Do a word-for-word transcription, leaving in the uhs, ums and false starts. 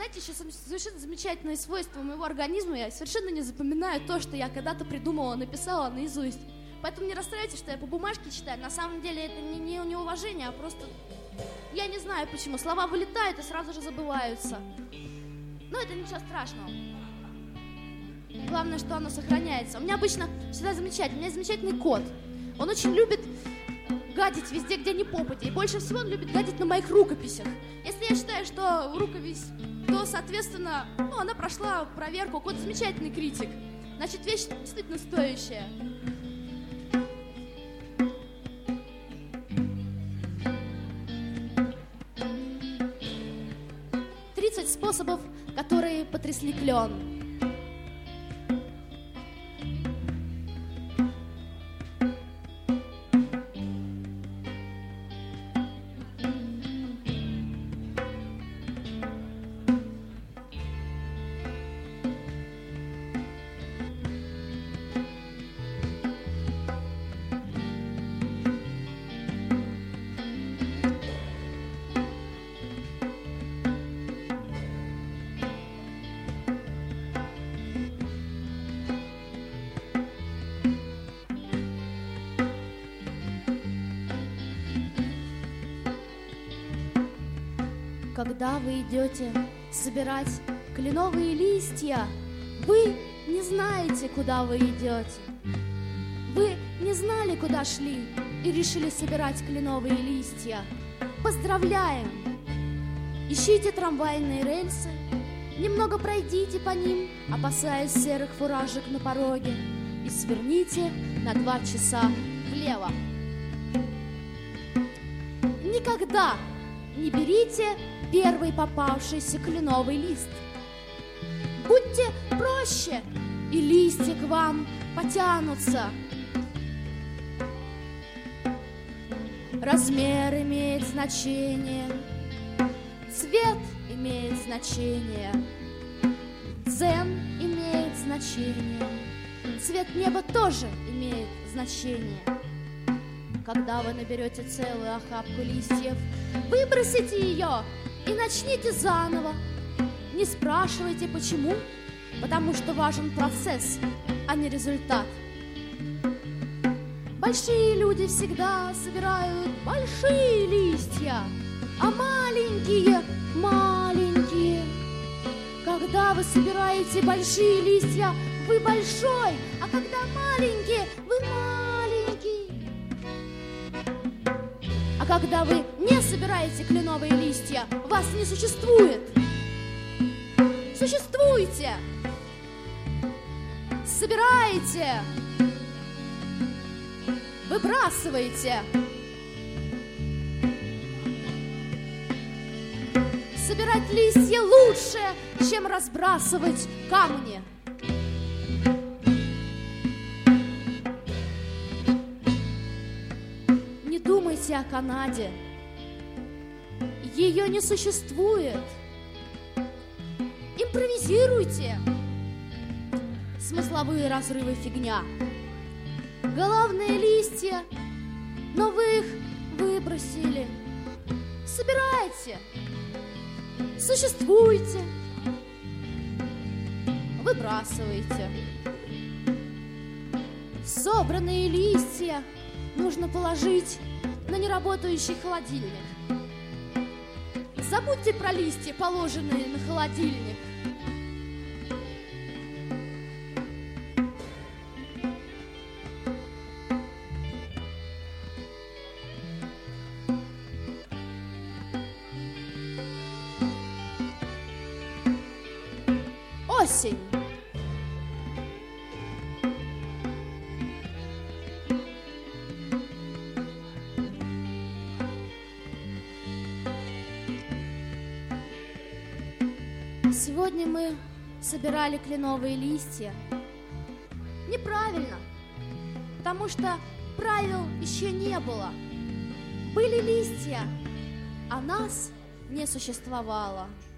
Знаете, еще совершенно замечательное свойство моего организма. Я совершенно не запоминаю то, что я когда-то придумала, написала наизусть. Поэтому не расстраивайтесь, что я по бумажке читаю. На самом деле это не, не неуважение, а просто... Я не знаю почему. Слова вылетают и сразу же забываются. Но это ничего страшного. Главное, что оно сохраняется. У меня обычно всегда замечательно. У меня есть замечательный кот. Он очень любит гадить везде, где не попадя. И больше всего он любит гадить на моих рукописях. Если я считаю, что рукопись, то, соответственно, ну, она прошла проверку. Кот замечательный критик. Значит, вещь действительно стоящая. тридцать способов, которые потрясли клен. Когда вы идете собирать кленовые листья, вы не знаете, куда вы идете. Вы не знали, куда шли, и решили собирать кленовые листья. Поздравляем! Ищите трамвайные рельсы, немного пройдите по ним, опасаясь серых фуражек на пороге, и сверните на два часа влево. Никогда не берите первый попавшийся кленовый лист. Будьте проще, и листья к вам потянутся. Размер имеет значение, цвет имеет значение, дзен имеет значение, цвет неба тоже имеет значение. Когда вы наберете целую охапку листьев, выбросите ее и начните заново. Не спрашивайте, почему, потому что важен процесс, а не результат. Большие люди всегда собирают большие листья, а маленькие – маленькие. Когда вы собираете большие листья, вы большой, а когда маленькие – вы маленький. А когда вы не собираете кленовые листья, вас не существует. Существуйте! Собирайте! Выбрасывайте! Собирать листья лучше, чем разбрасывать камни. Не думайте о Канаде. Ее не существует. Импровизируйте. Смысловые разрывы — фигня. Головные листья, но вы их выбросили. Собирайте. Существуйте. Выбрасывайте. Собранные листья нужно положить на неработающий холодильник. Забудьте про листья, положенные на холодильник. Осень. Сегодня мы собирали кленовые листья. Неправильно, потому что правил еще не было. Были листья, а нас не существовало.